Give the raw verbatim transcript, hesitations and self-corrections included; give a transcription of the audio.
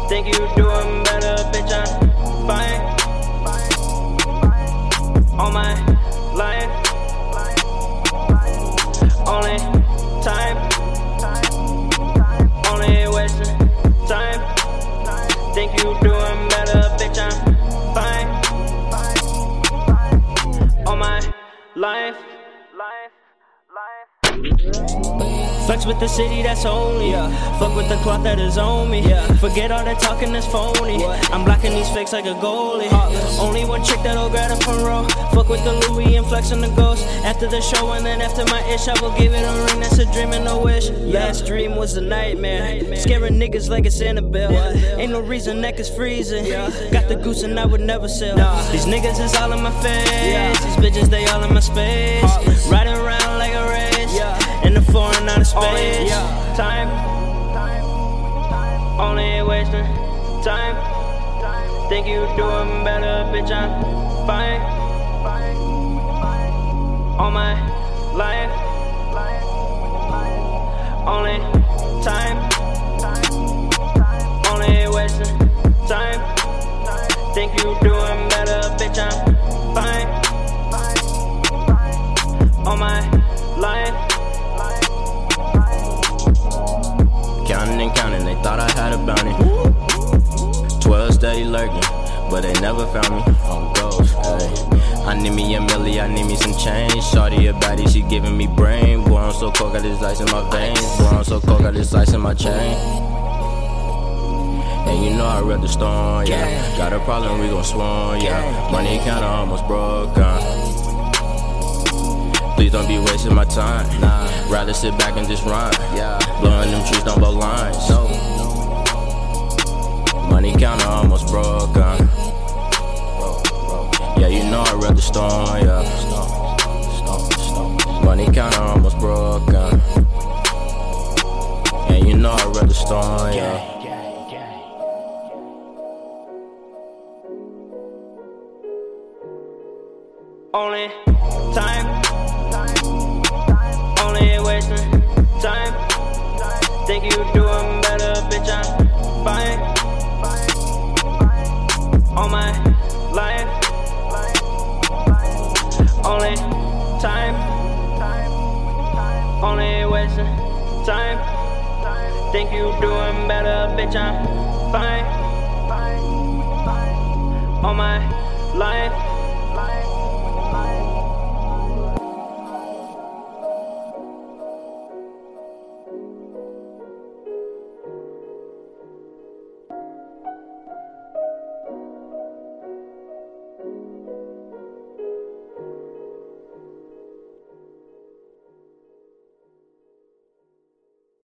Think you doing better, bitch, I'm fine. On my life, only time, only wasting time. Think you doing better, bitch, I'm fine. On my life, life, life. Flex with the city that's only, yeah. Fuck with the cloth that is on me, yeah. Forget all that talking that's phony, what? I'm blocking these fakes like a goalie, Heartless. Only one chick that'll grab the front row. Fuck with the Louis and flex on the ghost. After the show and then after my ish, I will give it a ring, that's a dream and no wish, yeah. Last dream was a nightmare, nightmare. Scaring niggas like it's Annabelle, yeah. Ain't no reason neck is freezing, yeah. Got the goose and I would never sell, nah. These niggas is all in my face, yeah. These bitches they all in my space, Heartless. Riding around like a race, yeah. In the foreign out of space, only, yeah. Time, only wasting time. Think you doing better, bitch, I'm fine. On my life, only time, only wasting time. Think you doing better, bitch, I'm fine. On my life. Counting and counting, they thought I had a bounty. Twelve steady lurking, but they never found me. On ghost, ayy. I need me a milli, I need me some change. Shawty a baddie, she giving me brain. Boy, I'm so cold, got this ice in my veins. Boy, I'm so cold, got this ice in my chain. And you know I read the storm, yeah. Got a problem, we gon' swarm, yeah. Money counter almost broke, uh. Please don't be wasting my time, nah. Rather sit back and just rhyme, yeah. Blowing them trees, don't blow lines, no. Money counter almost broke, uh. Yeah, you know I read the storm, yeah. Money counter almost broke, uh. Yeah, you know I read the storm, yeah. Only time, only wasting time. Think you doing better, bitch, I'm fine. On my life, only time, only wasting time. Think you doing better, bitch, I'm fine. On my life.